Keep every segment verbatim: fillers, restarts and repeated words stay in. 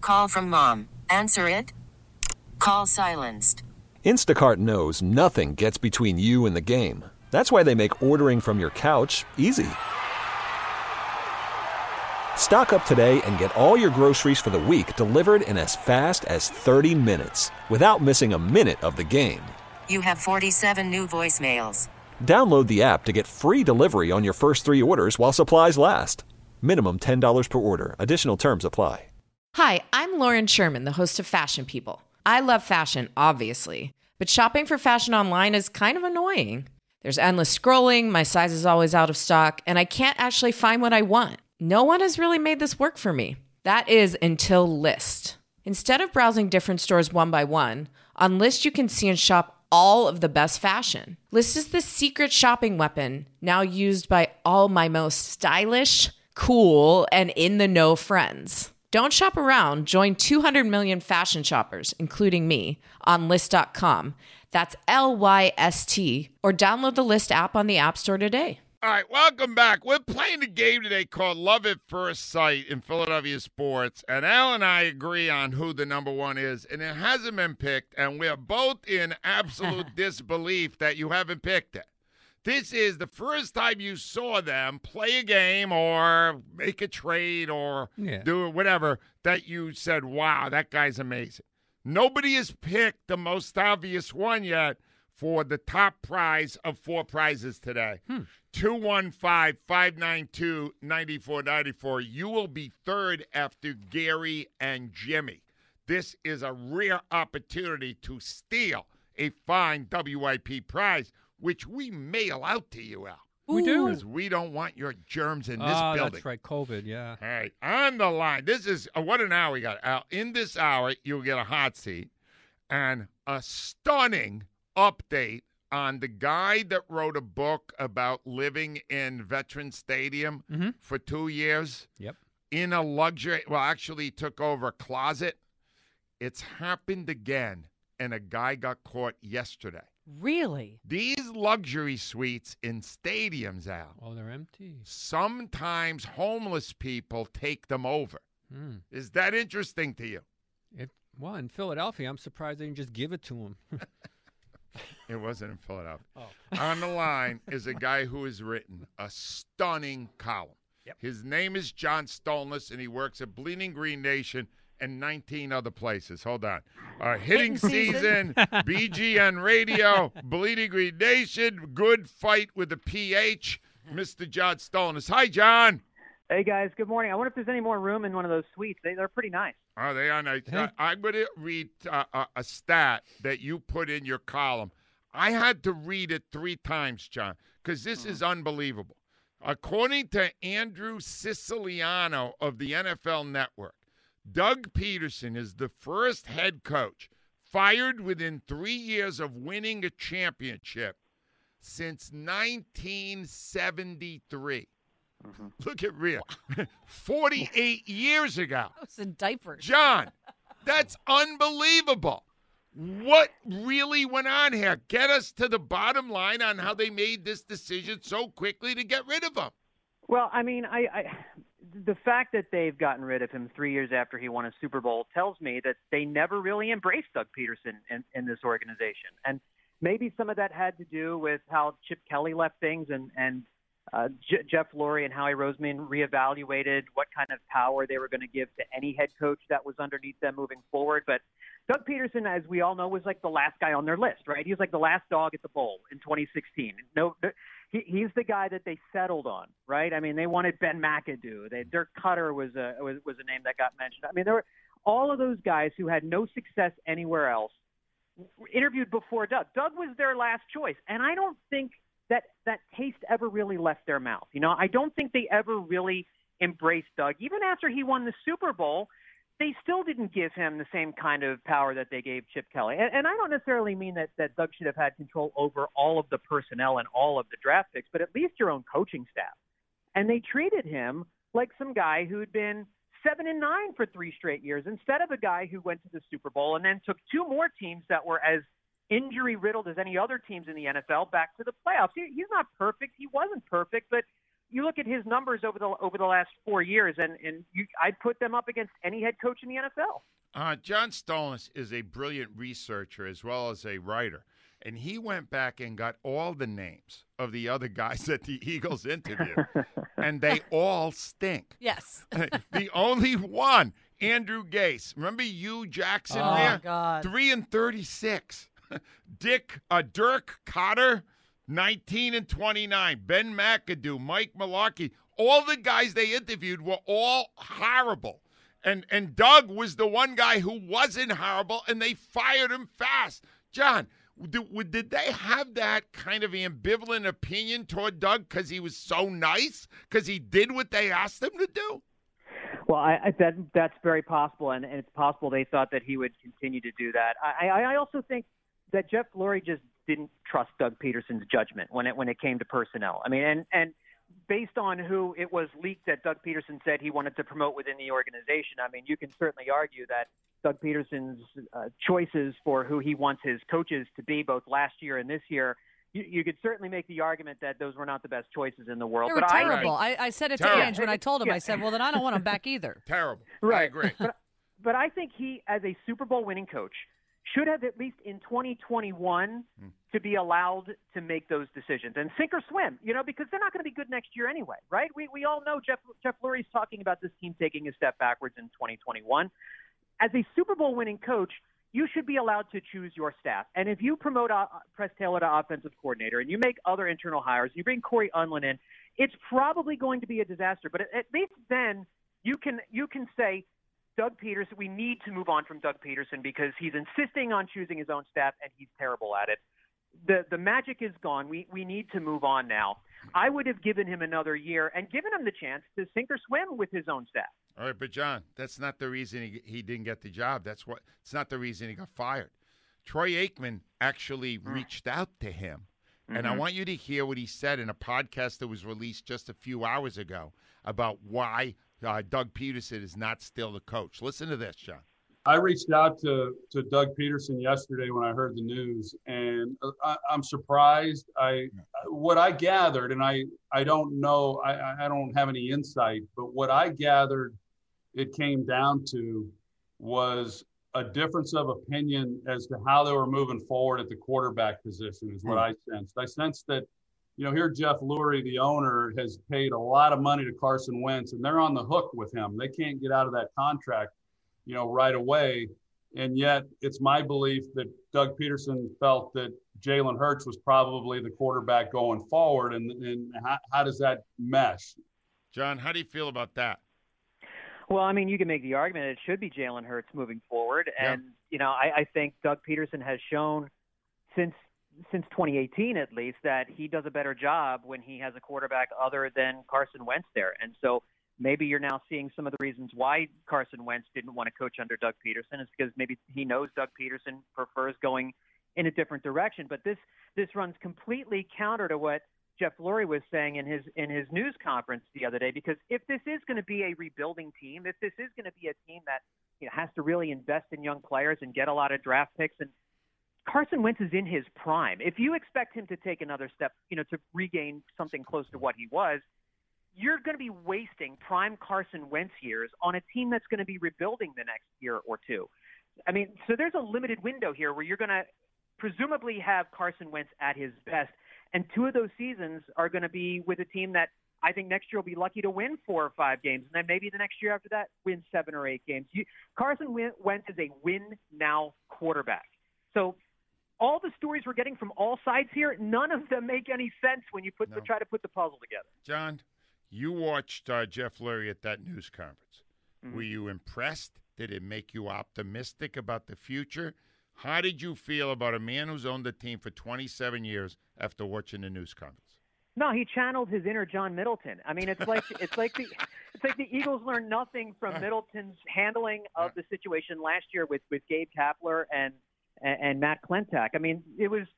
Call from mom. Answer it. Call silenced. Instacart knows nothing gets between you and the game. That's why they make ordering from your couch easy. Stock up today and get all your groceries for the week delivered in as fast as thirty minutes without missing a minute of the game. You have forty-seven new voicemails. Download the app to get free delivery on your first three orders while supplies last. Minimum ten dollars per order. Additional terms apply. Hi, I'm Lauren Sherman, the host of Fashion People. I love fashion, obviously, but shopping for fashion online is kind of annoying. There's endless scrolling, my size is always out of stock, and I can't actually find what I want. No one has really made this work for me. That is until Lyst. Instead of browsing different stores one by one, on Lyst you can see and shop all of the best fashion. Lyst is the secret shopping weapon now used by all my most stylish, cool, and in-the-know friends. Don't shop around. Join two hundred million fashion shoppers, including me, on Lyst dot com. That's L Y S T. Or download the Lyst app on the App Store today. All right, welcome back. We're playing a game today called Love at First Sight in Philadelphia sports, and Al and I agree on who the number one is, and it hasn't been picked, and we're both in absolute disbelief that you haven't picked it. This is the first time you saw them play a game or make a trade or yeah. do whatever that you said, wow, that guy's amazing. Nobody has picked the most obvious one yet for the top prize of four prizes today. Hmm. two one five, five nine two, nine four nine four. You will be third after Gary and Jimmy. This is a rare opportunity to steal a fine W I P prize, which we mail out to you, Al. We do? Because we don't want your germs in this oh, building. That's right, COVID, yeah. All right, on the line. This is, uh, what an hour we got, Al. In this hour, you'll get a hot seat and a stunning update on the guy that wrote a book about living in Veterans Stadium mm-hmm. for two years. Yep. In a luxury, well, actually he took over a closet. It's happened again, and a guy got caught yesterday. Really? These luxury suites in stadiums, Al. Oh, they're empty. Sometimes homeless people take them over. Hmm. Is that interesting to you? It, well, in Philadelphia, I'm surprised they didn't just give it to them. It wasn't in Philadelphia. Oh. On the line is a guy who has written a stunning column. Yep. His name is John Stolness, and he works at Bleeding Green Nation and nineteen other places. Hold on. Uh, hitting season, B G N Radio, Bleeding Green Nation, Good Fight with a P H, Mister John Stolness. Hi, John. Hey, guys. Good morning. I wonder if there's any more room in one of those suites. They, they're pretty nice. Oh, they are nice. Hey. Uh, I'm going to read uh, a, a stat that you put in your column. I had to read it three times, John, because this is unbelievable. According to Andrew Siciliano of the N F L Network, Doug Peterson is the first head coach fired within three years of winning a championship since nineteen seventy-three. Mm-hmm. Look at Rhea. forty-eight years ago. I was in diapers. John, that's unbelievable. What really went on here? Get us to the bottom line on how they made this decision so quickly to get rid of him. Well, I mean, I, I the fact that they've gotten rid of him three years after he won a Super Bowl tells me that they never really embraced Doug Peterson in, in this organization. And maybe some of that had to do with how Chip Kelly left things and, and uh, J- Jeff Lurie and Howie Roseman reevaluated what kind of power they were going to give to any head coach that was underneath them moving forward. But Doug Peterson, as we all know, was like the last guy on their list, right? He was like the last dog at the bowl in twenty sixteen. No, he, he's the guy that they settled on, right? I mean, they wanted Ben McAdoo. They, Dirk Cutter was a was, was a name that got mentioned. I mean, there were all of those guys who had no success anywhere else interviewed before Doug. Doug was their last choice, and I don't think that that taste ever really left their mouth. You know, I don't think they ever really embraced Doug. Even after he won the Super Bowl, they still didn't give him the same kind of power that they gave Chip Kelly. And, and I don't necessarily mean that, that Doug should have had control over all of the personnel and all of the draft picks, but at least your own coaching staff. And they treated him like some guy who'd been seven and nine for three straight years instead of a guy who went to the Super Bowl and then took two more teams that were as injury-riddled as any other teams in the N F L back to the playoffs. He, he's not perfect. He wasn't perfect, but you look at his numbers over the over the last four years, and and you, I'd put them up against any head coach in the N F L. Uh, John Stolas is a brilliant researcher as well as a writer, and he went back and got all the names of the other guys that the Eagles interviewed, and they all stink. Yes. The only one, Andrew Gase. Remember Hugh Jackson Oh, there? God. three and thirty-six. Dick, uh, Dirk Cotter, nineteen and twenty-nine. Ben McAdoo, Mike Malarkey. All the guys they interviewed were all horrible. And and Doug was the one guy who wasn't horrible, and they fired him fast. John, did, did they have that kind of ambivalent opinion toward Doug because he was so nice? Because he did what they asked him to do? Well, I, I, that that's very possible, and, and it's possible they thought that he would continue to do that. I, I, I also think that Jeff Lurie just didn't trust Doug Peterson's judgment when it when it came to personnel. I mean, and and based on who it was leaked that Doug Peterson said he wanted to promote within the organization, I mean, you can certainly argue that Doug Peterson's uh, choices for who he wants his coaches to be, both last year and this year, you, you could certainly make the argument that those were not the best choices in the world. They were but terrible. I, I, I said it Terrible. to Ange when I told him. I said, well, then I don't want him back either. Terrible. Right. I agree. But, but I think he, as a Super Bowl winning coach, should have at least in twenty twenty-one Hmm. to be allowed to make those decisions and sink or swim, you know, because they're not going to be good next year anyway, right? We we all know Jeff Jeff Lurie's talking about this team taking a step backwards in twenty twenty-one. As a Super Bowl winning coach, you should be allowed to choose your staff. And if you promote uh, Press Taylor to offensive coordinator and you make other internal hires, you bring Corey Unlin in, it's probably going to be a disaster. But at, at least then you can you can say, Doug Peterson, we need to move on from Doug Peterson because he's insisting on choosing his own staff and he's terrible at it. The the magic is gone. We we need to move on now. I would have given him another year and given him the chance to sink or swim with his own staff. All right, but John, that's not the reason he, he didn't get the job. That's what. It's not the reason he got fired. Troy Aikman actually Mm. reached out to him, Mm-hmm. and I want you to hear what he said in a podcast that was released just a few hours ago about why uh, Doug Peterson is not still the coach. Listen to this, John. I reached out to, to Doug Peterson yesterday when I heard the news, and I, I'm surprised. I what I gathered, and I, I don't know, I, I don't have any insight, but what I gathered it came down to was a difference of opinion as to how they were moving forward at the quarterback position is what I sensed. I sensed that, you know, here Jeff Lurie, the owner, has paid a lot of money to Carson Wentz, and they're on the hook with him. They can't get out of that contract, you know, right away. And yet it's my belief that Doug Peterson felt that Jalen Hurts was probably the quarterback going forward. And, and how, how does that mesh? John, how do you feel about that? Well, I mean, you can make the argument it should be Jalen Hurts moving forward. And, Yeah. you know, I, I think Doug Peterson has shown since since twenty eighteen at least that he does a better job when he has a quarterback other than Carson Wentz there. And so maybe you're now seeing some of the reasons why Carson Wentz didn't want to coach under Doug Peterson is because maybe he knows Doug Peterson prefers going in a different direction. But this this runs completely counter to what Jeff Lurie was saying in his in his news conference the other day, because if this is going to be a rebuilding team, if this is going to be a team that, you know, has to really invest in young players and get a lot of draft picks, and Carson Wentz is in his prime. If you expect him to take another step, you know, to regain something close to what he was, you're going to be wasting prime Carson Wentz years on a team that's going to be rebuilding the next year or two. I mean, so there's a limited window here where you're going to presumably have Carson Wentz at his best. And two of those seasons are going to be with a team that I think next year will be lucky to win four or five games. And then maybe the next year after that, win seven or eight games. You, Carson Wentz is a win-now quarterback. So all the stories we're getting from all sides here, none of them make any sense when you put No. the, try to put the puzzle together. John, you watched uh, Jeff Lurie at that news conference. Mm-hmm. Were you impressed? Did it make you optimistic about the future? How did you feel about a man who's owned the team for twenty-seven years after watching the news conference? No, he channeled his inner John Middleton. I mean, it's like it's like the it's like the Eagles learned nothing from Middleton's handling of the situation last year with, with Gabe Kapler and, and and Matt Klentak. I mean, it was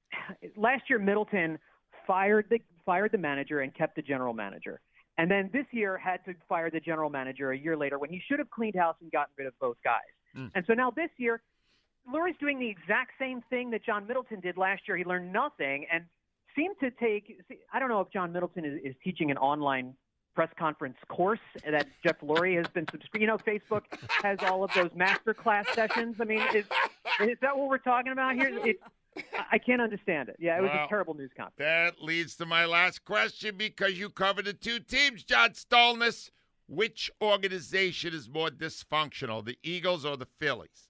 last year Middleton fired the fired the manager and kept the general manager, and then this year had to fire the general manager a year later when he should have cleaned house and gotten rid of both guys. Mm. And so now this year, Lurie's doing the exact same thing that John Middleton did last year. He learned nothing, and seem to take – I don't know if John Middleton is, is teaching an online press conference course that Jeff Lurie has been subscribed. You know, Facebook has all of those master class sessions. I mean, is, is that what we're talking about here? It, I can't understand it. Yeah, it was Well, a terrible news conference. That leads to my last question because you cover the two teams, John Stolness. Which organization is more dysfunctional, the Eagles or the Phillies?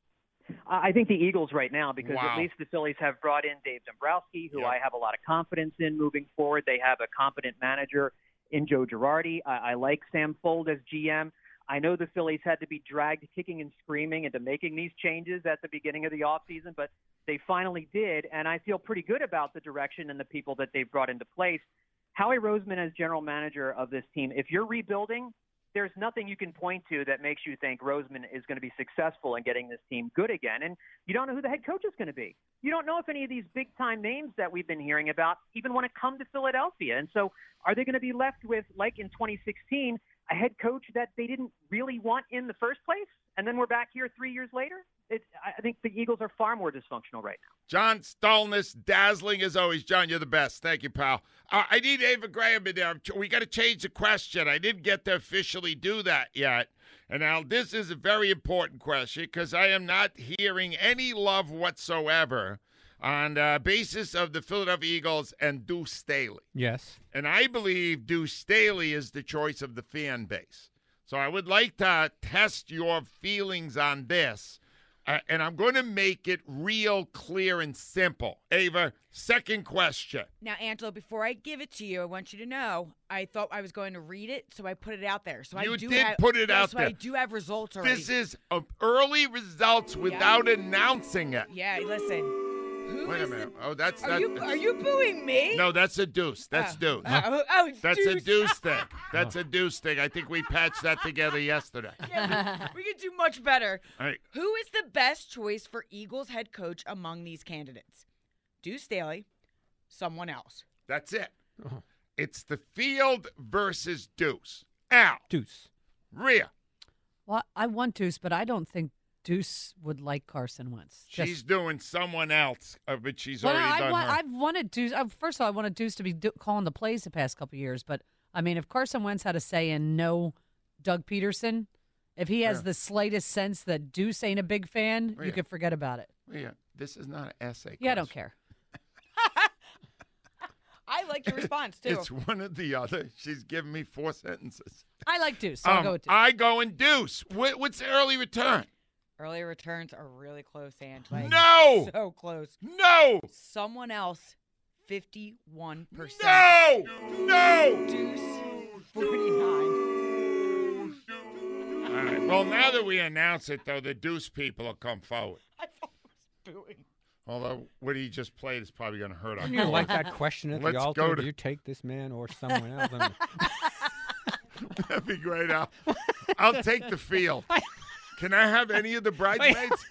I think the Eagles right now, because Wow. at least the Phillies have brought in Dave Dombrowski, who Yep. I have a lot of confidence in moving forward. They have a competent manager in Joe Girardi. I, I like Sam Fold as G M. I know the Phillies had to be dragged kicking and screaming into making these changes at the beginning of the offseason, but they finally did, and I feel pretty good about the direction and the people that they've brought into place. Howie Roseman as general manager of this team, if you're rebuilding, there's nothing you can point to that makes you think Roseman is going to be successful in getting this team good again. And you don't know who the head coach is going to be. You don't know if any of these big-time names that we've been hearing about even want to come to Philadelphia. And so are they going to be left with, like in twenty sixteen, a head coach that they didn't really want in the first place? And then we're back here three years later? It, I think the Eagles are far more dysfunctional right now. John Stolness, dazzling as always. John, you're the best. Thank you, pal. Uh, I need Ava Graham in there. We got to change the question. I didn't get to officially do that yet. And now this is a very important question because I am not hearing any love whatsoever on the basis of the Philadelphia Eagles and Deuce Staley. Yes. And I believe Deuce Staley is the choice of the fan base. So I would like to test your feelings on this. Uh, and I'm going to make it real clear and simple. Ava, second question. Now, Angelo, before I give it to you, I want you to know I thought I was going to read it, so I put it out there. So You I do did have, put it yeah, out so there. I do have results already. This is uh, early results without announcing it. Yeah, listen. Who Wait a is minute. The, Oh, that's are that. you are you booing me? No, that's a deuce. That's Oh. deuce. Oh, oh, it's That's deuce. a deuce thing. That's a deuce thing. I think we patched that together yesterday. Yeah, we, we could do much better. All right. Who is the best choice for Eagles head coach among these candidates? Deuce Staley, someone else. That's it. Oh. It's the field versus deuce. Al. Deuce. Rhea. Well, I want Deuce, but I don't think Deuce would like Carson Wentz. Just- She's doing someone else, uh, but she's Well, already I done want, her. I've wanted Deuce. Uh, first of all, I wanted Deuce to be do, calling the plays the past couple of years. But I mean, if Carson Wentz had a say in no Doug Peterson, if he has Yeah. the slightest sense that Deuce ain't a big fan, Rhea. you could forget about it. Rhea, this is not an essay. Yeah, I don't question. care. I like your response, too. It's one or the other. She's giving me four sentences. I like Deuce, so I'll Um, go with Deuce. I go in deuce. What, what's the early return? Early returns are really close, Ange. Like, No! So close. No! Someone else, fifty-one percent. No! No! Deuce, forty-nine. All right. Well, now that we announce it, though, the deuce people will come forward. I thought it was booing. Although what he just played is probably going to hurt our Wouldn't you like cause. that question at Let's the altar? go Do to- you take this man or someone else? I mean, That'd be great, Al. I'll take the field. Can I have any of the bridesmaids?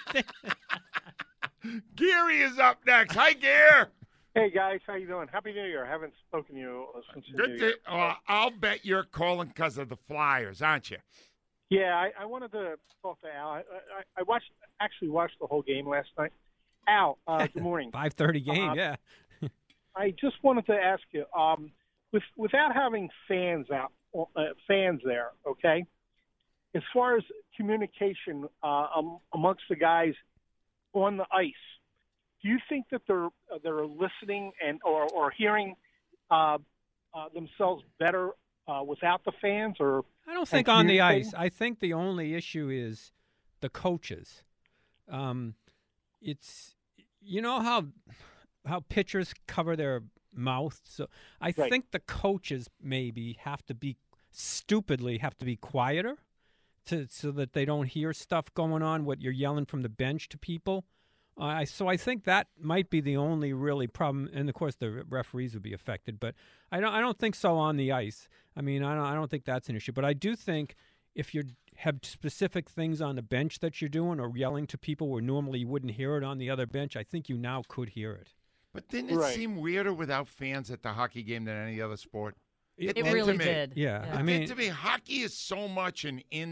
Gary is up next. Hi, Gary. Hey guys, how you doing? Happy New Year. I haven't spoken to you since the New Good. Year. To, uh, I'll bet you're calling because of the Flyers, aren't you? Yeah, I, I wanted to talk to Al. I, I, I watched, actually watched the whole game last night. Al, uh, good morning. five thirty game, Uh, yeah. I just wanted to ask you, um, with without having fans out, uh, fans there, okay. As far as communication uh, um, amongst the guys on the ice, do you think that they're uh, they're listening and or or hearing uh, uh, themselves better uh, without the fans? Or I don't think on the ice. I think the only issue is the coaches. Um, it's you know how how pitchers cover their mouth. So I Right. think the coaches maybe have to be stupidly have to be quieter to so that they don't hear stuff going on. What you're yelling from the bench to people. Uh, I so I think that might be the only really problem, and of course the referees would be affected. But I don't I don't think so on the ice. I mean I don't I don't think that's an issue. But I do think if you have specific things on the bench that you're doing or yelling to people where normally you wouldn't hear it on the other bench, I think you now could hear it. But didn't it Right. seem weirder without fans at the hockey game than any other sport? It, did really to me. did. Yeah, Yeah. I It mean did to me, hockey is so much an in the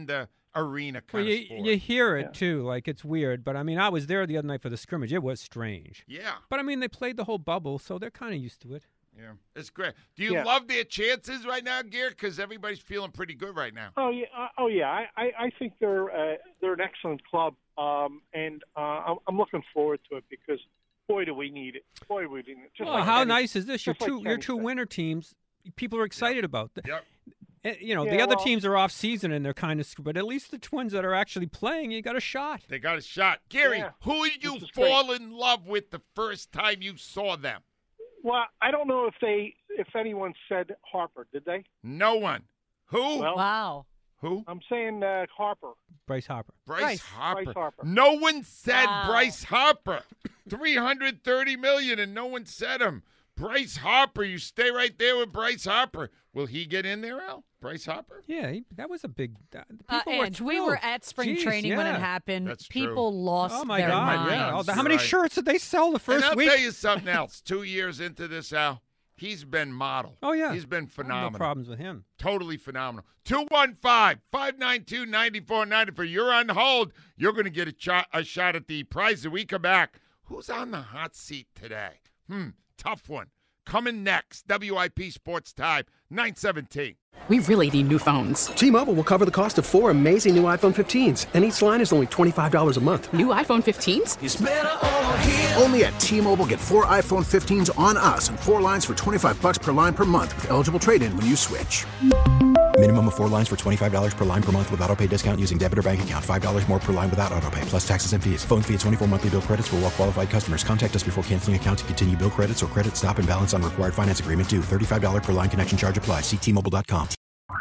arena Well, kind you, of sport. you hear it, too, like it's weird. But, I mean, I was there the other night for the scrimmage. It was strange. Yeah. But, I mean, they played the whole bubble, so they're kind of used to it. Yeah, it's great. Do you Yeah. love their chances right now, Gear? Because everybody's feeling pretty good right now. Oh yeah, uh, oh yeah. I, I, I think they're uh, they're an excellent club, um, and uh, I'm, I'm looking forward to it because boy, do we need it. Boy, do we need it. Just Well, like how Kenny- nice is this? Your just like two, your Kenny two said. winter teams. People are excited about. The, Yep. eh, You know, Yeah, the other well- teams are off season and they're kind of. But at least the Twins that are actually playing, you got a shot. They got a shot. Gary, Yeah, who did you this is great. fall in love with the first time you saw them? Well, I don't know if they if anyone said Harper, did they? No one. Who? Well, Wow. Who? I'm saying uh, Harper. Bryce Harper. Bryce, Bryce. Harper. Bryce Harper. No one said Wow. Bryce Harper. three hundred thirty million and no one said him. Bryce Harper, you stay right there with Bryce Harper. Will he get in there, Al? Bryce Harper? Yeah, he, that was a big. Uh, Uh, people were Ange, we were thrilled. at spring Jeez, training when it yeah. happened. That's true. People lost Oh my their God! mind. Yeah. minds. Oh, how many Right. shirts did they sell the first and I'll week? tell you something else. Two years into this, Al, he's been model. Oh yeah, He's been phenomenal. No problems with him. Totally phenomenal. two one five, five nine two, nine four nine four. You're on hold. You're going to get a, shot, a shot at the prize when we come back. Who's on the hot seat today? Hmm, tough one. Coming next, W I P Sports Time, nine seventeen. We really need new phones. T-Mobile will cover the cost of four amazing new iPhone fifteens, and each line is only twenty-five dollars a month. New iPhone fifteens? It's better over here. Only at T-Mobile, get four iPhone fifteens on us and four lines for twenty-five bucks per line per month with eligible trade-in when you switch. Minimum of four lines for twenty-five dollars per line per month with autopay discount using debit or bank account. five dollars more per line without autopay, plus taxes and fees. Phone fee at twenty-four monthly bill credits for well qualified customers. Contact us before canceling account to continue bill credits or credit stop and balance on required finance agreement due. thirty-five dollars per line connection charge applies. See T Mobile dot com.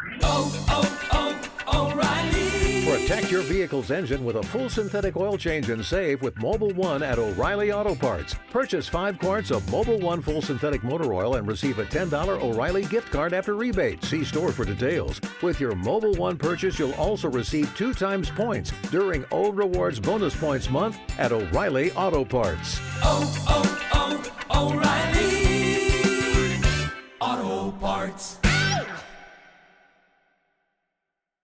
Oh, oh, oh, O'Reilly. Protect your vehicle's engine with a full synthetic oil change and save with Mobile One at O'Reilly Auto Parts. Purchase five quarts of Mobile One full synthetic motor oil and receive a ten dollars O'Reilly gift card after rebate. See store for details. With your Mobile One purchase, you'll also receive two times points during O Rewards Bonus Points Month at O'Reilly Auto Parts. Oh, oh, oh, O'Reilly Auto Parts.